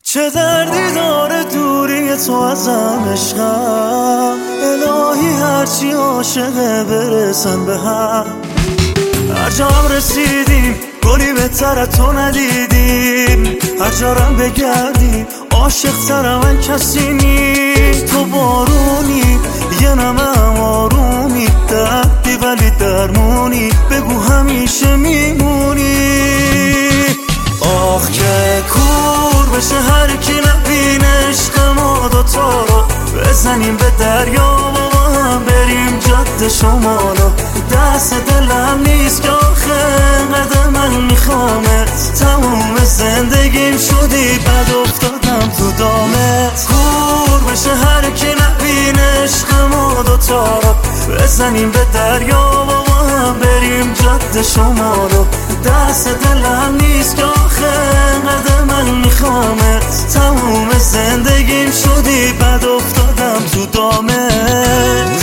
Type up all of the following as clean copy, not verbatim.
چه دردی داره دوری تو ازم عشقم، الهی هرچی عاشقه برسن به هم. هر جا هم رسیدیم گلی بهتر تو ندیدیم، هر جارم بگردیم عاشق تر من کسی نی. تو بارونی یه نمم آرومی، دردی ولی درمونی، بگو همیشه میمونی. آخ که کور بشه هر کی نبینه عشق ما دوتا رو، بزنیم به دریا و با هم بریم جاده شمالو. دست دلم نیست که آخه انقدر من میخوامت، تموم زندگیم شدی بد افتادم تو دامت. کور بشه هر کی نبینه عشق ما دوتا رو، بزنیم به دریا و با هم بریم جاده شمالو. دست دلم نیست که آخه انقدر من میخوامت، تموم زندگیم شدی بد افتادم تو دامت.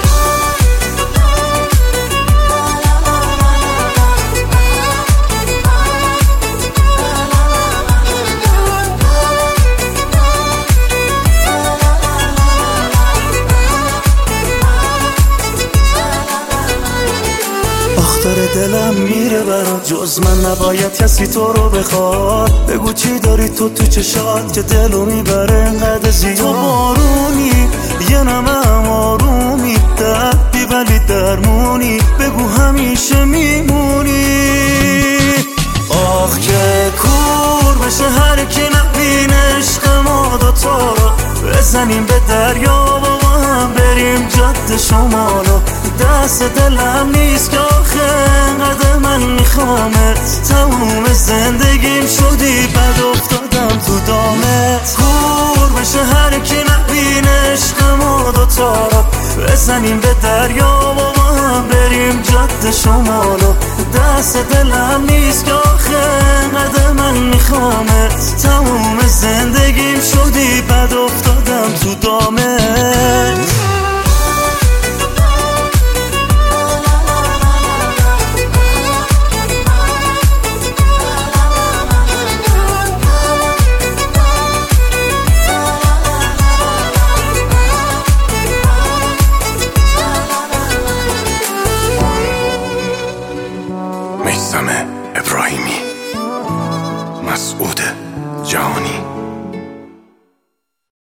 داره دلم میره برات، جز من نباید کسی تو رو بخواد. بگو چی داری تو چشات که دلو میبره انقدر زیاد. تو بارونی یه نمم آرومی، دردی ولی درمونی، بگو همیشه میمونی. آخ که کور بشه هر کی نبینه عشق ما دوتا رو، بزنیم به دریا و با هم بریم جاده شمالو. دست دلم نیست که آخه انقدر من میخوامت، تموم زندگیم شدی بد افتادم تو دامت. کور بشه هر کی نبینه عشق ما دوتا رو، بزنیم به دریا و با هم بریم جاده شمالو. دست دلم نیست که